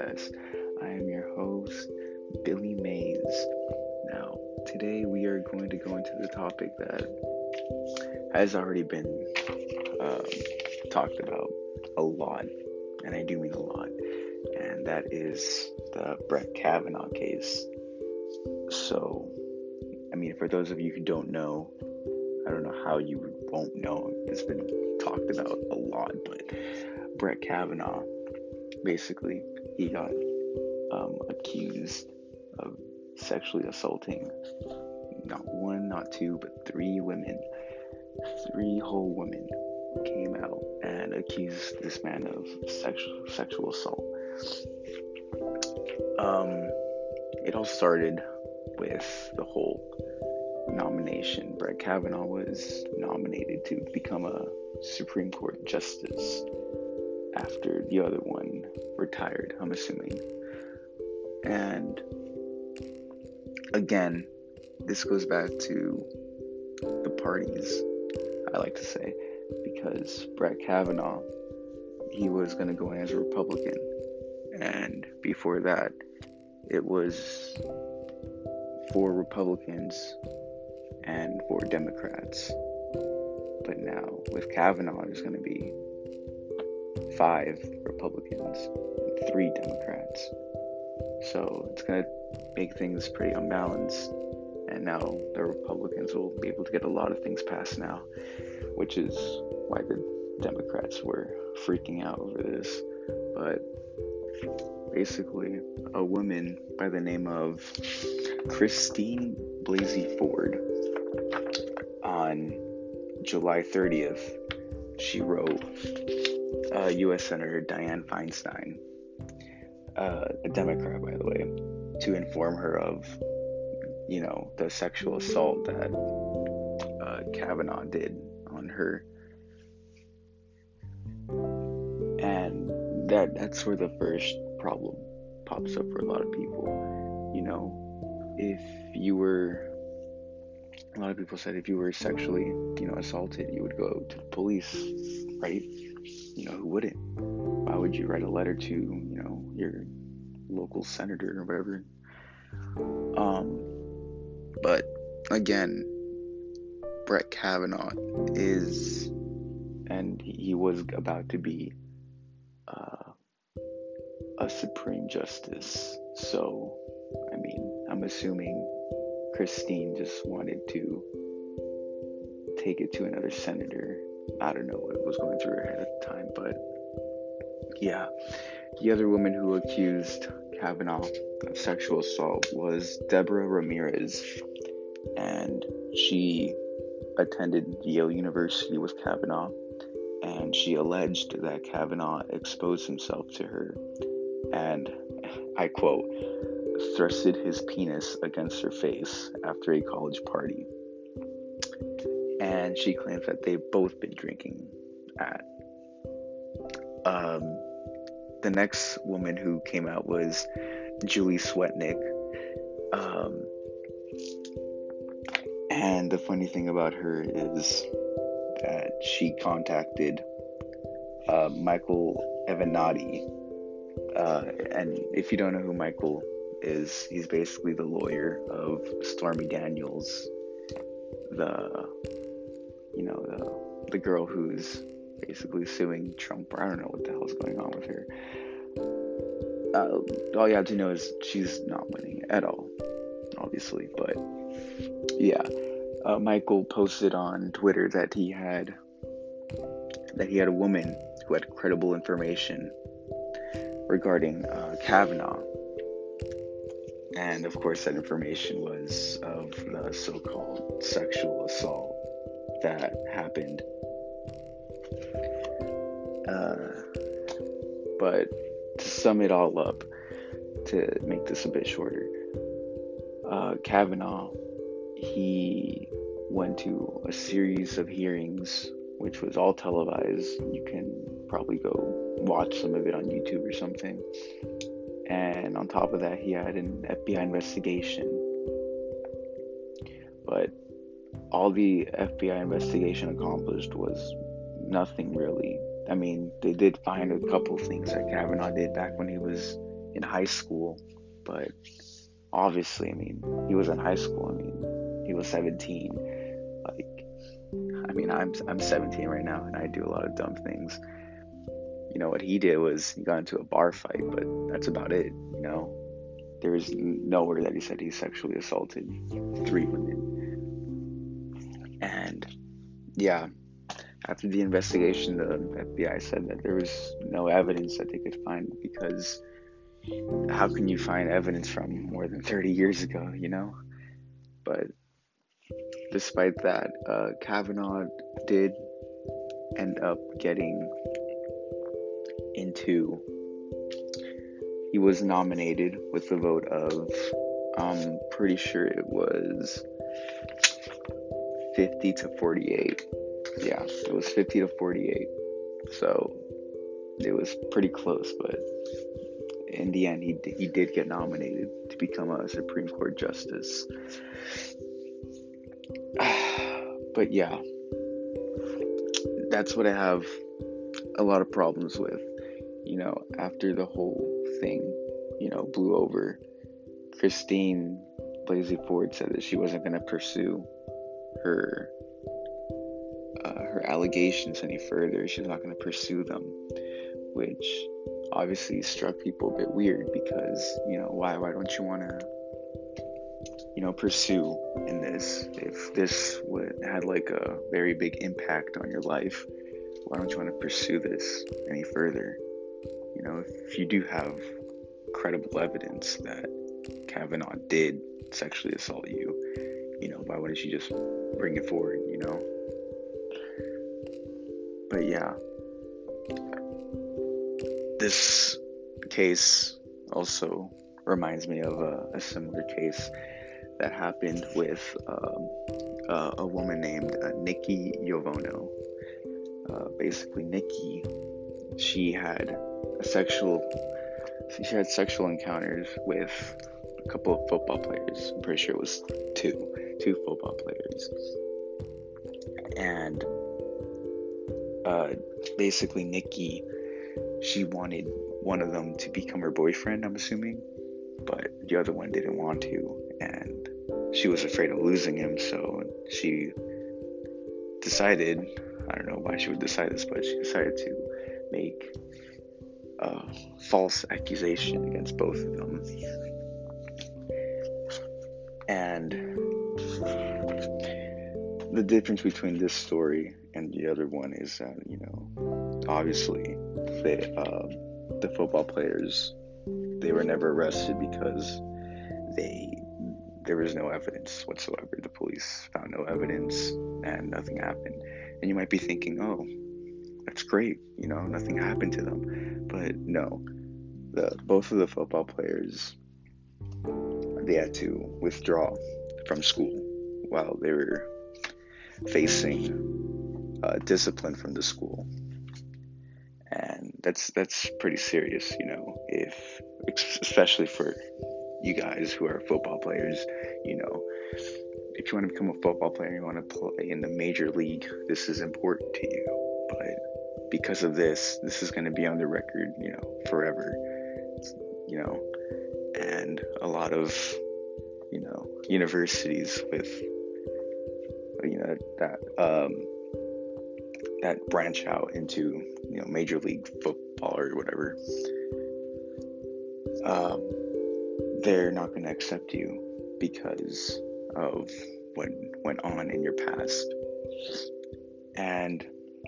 podcast. I am your host, Billy Mays. Now, today we are going to go into the topic that has already been um, talked about a lot, and I do mean a lot, and that is the Brett Kavanaugh case. So, for those of you who don't know, I don't know how you won't know. It's been talked about a lot, but Brett Kavanaugh, basically, he got accused of sexually assaulting not one, not two, but three women. Three whole women came out and accused this man of sexual assault. It all started with the whole nomination. Brett Kavanaugh was nominated to become a Supreme Court justice after the other one retired, I'm assuming. And again, this goes back to the parties, I like to say, because Brett Kavanaugh, he was going to go in as a Republican, and before that, it was for Republicans and for Democrats. But now, with Kavanaugh, there's going to be 5 Republicans and 3 Democrats. So it's going to make things pretty unbalanced. And now the Republicans will be able to get a lot of things passed now, which is why the Democrats were freaking out over this. But basically, a woman by the name of Christine Blasey Ford, on July 30th, she wrote U.S. Senator Dianne Feinstein, a Democrat, by the way, to inform her of, the sexual assault that Kavanaugh did on her. And that's where the first problem pops up for a lot of people. A lot of people said if you were sexually, assaulted, you would go to the police, right? Who wouldn't? Why would you write a letter to, your local senator or whatever? But again, Brett Kavanaugh is, and he was about to be a Supreme Justice. So, I'm assuming Christine just wanted to take it to another senator. I don't know what was going through her head at the time, but yeah. The other woman who accused Kavanaugh of sexual assault was Deborah Ramirez, and she attended Yale University with Kavanaugh, and she alleged that Kavanaugh exposed himself to her and, I quote, thrusted his penis against her face after a college party. And she claims that they've both been drinking at. The next woman who came out was Julie Swetnick. And the funny thing about her is that she contacted Michael Avenatti. And if you don't know who Michael is, he's basically the lawyer of Stormy Daniels, the girl who's basically suing Trump. I don't know what the hell's going on with her. All you have to know is she's not winning at all, obviously. But yeah, Michael posted on Twitter that he had a woman who had credible information regarding Kavanaugh. And of course, that information was of the so-called sexual assault that happened. But to sum it all up, to make this a bit shorter, Kavanaugh, he went to a series of hearings, which was all televised. You can probably go watch some of it on YouTube or something. And on top of that, he had an FBI investigation. But all the FBI investigation accomplished was nothing really. They did find a couple things that Kavanaugh did back when he was in high school, but obviously, I mean, he was in high school. I mean, he was 17. Like, I mean, I'm 17 right now, and I do a lot of dumb things. What he did was he got into a bar fight, but that's about it. There was nowhere that he said he sexually assaulted 3 women. And yeah, after the investigation, the FBI said that there was no evidence that they could find, because how can you find evidence from more than 30 years ago, But despite that, Kavanaugh did end up getting into, he was nominated with the vote of, I'm pretty sure it was 50 to 48. Yeah, it was 50 to 48. So it was pretty close, but in the end, he did get nominated to become a Supreme Court justice. But yeah, that's what I have a lot of problems with. After the whole thing, blew over, Christine Blasey Ford said that she wasn't going to pursue her allegations any further. She's not going to pursue them, which obviously struck people a bit weird, because why don't you want to pursue in this? If this had like a very big impact on your life, why don't you want to pursue this any further? If you do have credible evidence that Kavanaugh did sexually assault you, why wouldn't you just bring it forward? But yeah, this case also reminds me of a similar case that happened with a woman named Nikki Yovono. Basically, Nikki, she had sexual encounters with a couple of football players. I'm pretty sure it was two football players. And basically, Nikki, she wanted one of them to become her boyfriend, I'm assuming, but the other one didn't want to, and she was afraid of losing him, so she decided, I don't know why she would decide this, but she decided to make a false accusation against both of them. And the difference between this story and the other one is that, obviously the football players, they were never arrested because there was no evidence whatsoever. The police found no evidence and nothing happened. And you might be thinking, oh, that's great, nothing happened to them. But no, both of the football players, they had to withdraw from school while they were facing discipline from the school. And that's pretty serious, if especially for you guys who are football players. If you want to become a football player, you want to play in the major league, this is important to you. But because of this is going to be on the record, forever. And a lot of universities with that branch out into major league football or whatever, they're not going to accept you because of what went on in your past. And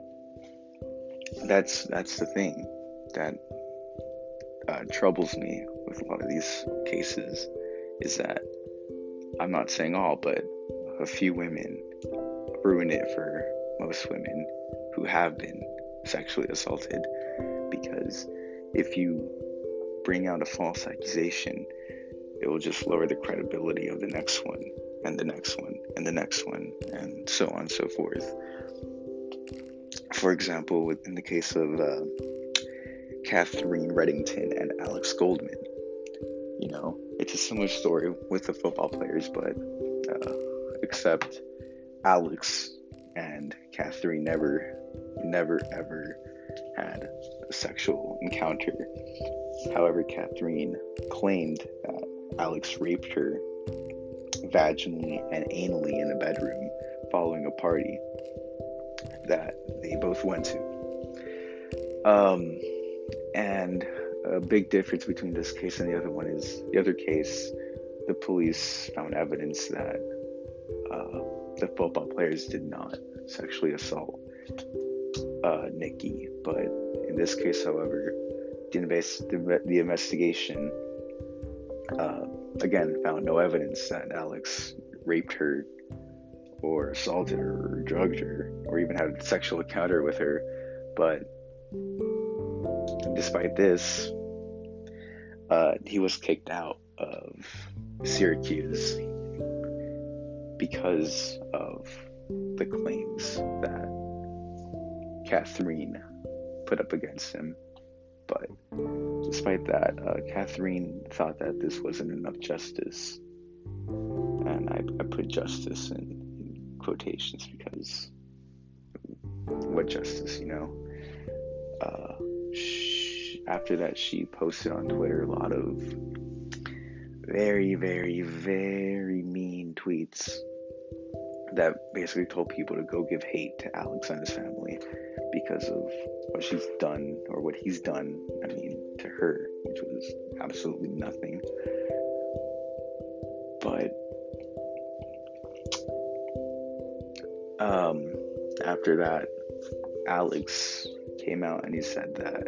that's the thing that troubles me with a lot of these cases, is that I'm not saying all, but a few women ruin it for most women who have been sexually assaulted, because if you bring out a false accusation, it will just lower the credibility of the next one, and the next one, and the next one, and so on and so forth. For example, in the case of Catherine Reddington and Alex Goldman, it's a similar story with the football players, but except Alex and Catherine never ever had a sexual encounter. However, Catherine claimed that Alex raped her vaginally and anally in a bedroom following a party that they both went to. And a big difference between this case and the other one is the other case, the police found evidence that the football players did not sexually assault Nikki, but in this case, however, the investigation again found no evidence that Alex raped her or assaulted her or drugged her or even had a sexual encounter with her. But despite this, he was kicked out of Syracuse because of the claims that Catherine put up against him. But despite that, Catherine thought that this wasn't enough justice. And I put justice in quotations because what justice, you know? After that, she posted on Twitter a lot of very, very, very mean tweets that basically told people to go give hate to Alex and his family because of what she's done or what he's done, to her, which was absolutely nothing. But after that, Alex came out and he said that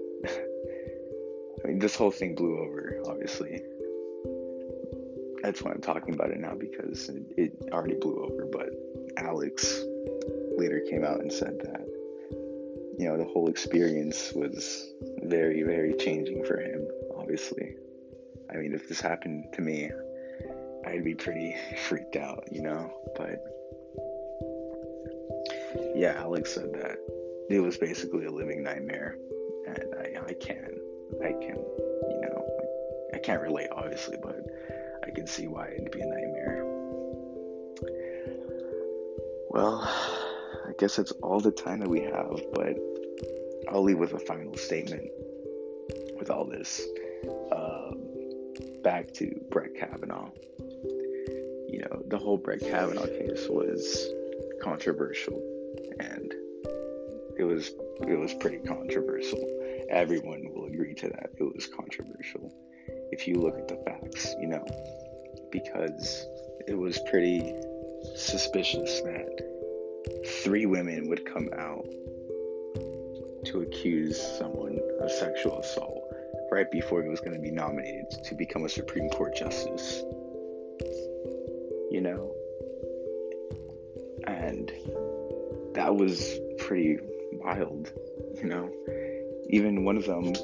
this whole thing blew over, obviously. That's why I'm talking about it now, because it already blew over. But Alex later came out and said that, the whole experience was very, very changing for him, obviously. If this happened to me, I'd be pretty freaked out, But yeah, Alex said that it was basically a living nightmare, and I can't relate, obviously, but I can see why it'd be a nightmare. Well, I guess that's all the time that we have, but I'll leave with a final statement with all this. Back to Brett Kavanaugh. The whole Brett Kavanaugh case was controversial, and it was pretty controversial. Everyone will agree to that. It was controversial if you look at the facts, because it was pretty suspicious that 3 women would come out to accuse someone of sexual assault right before he was going to be nominated to become a Supreme Court justice. And that was pretty wild, Even one of them,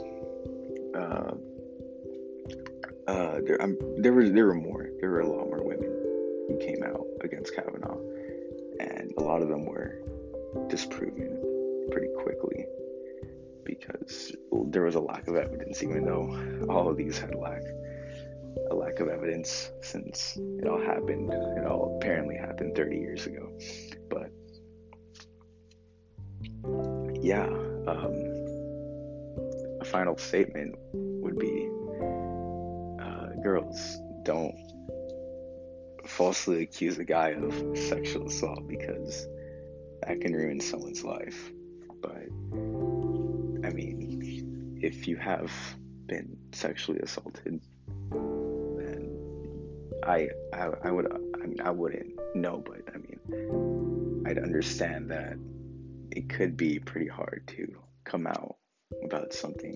there were more. There were a lot more women who came out against Kavanaugh, and a lot of them were disproven pretty quickly because there was a lack of evidence, even though all of these had a lack of evidence since it all apparently happened 30 years ago. But yeah, a final statement would be, girls, don't falsely accuse a guy of sexual assault, because that can ruin someone's life. But if you have been sexually assaulted, then I wouldn't know, but I'd understand that it could be pretty hard to come out about something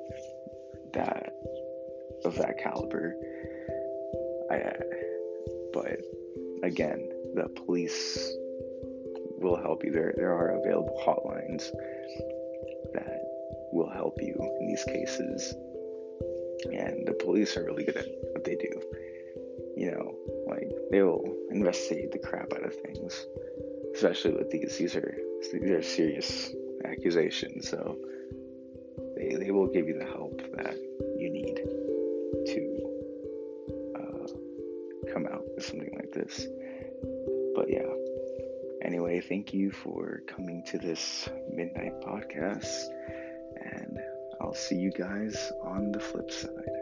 of that caliber. But again, the police will help you. There are available hotlines that will help you in these cases, and the police are really good at what they do. They will investigate the crap out of things, especially with these are serious accusations, so they will give you the help that you need to come out with something like this. But yeah, Anyway, thank you for coming to this midnight podcast, and I'll see you guys on the flip side.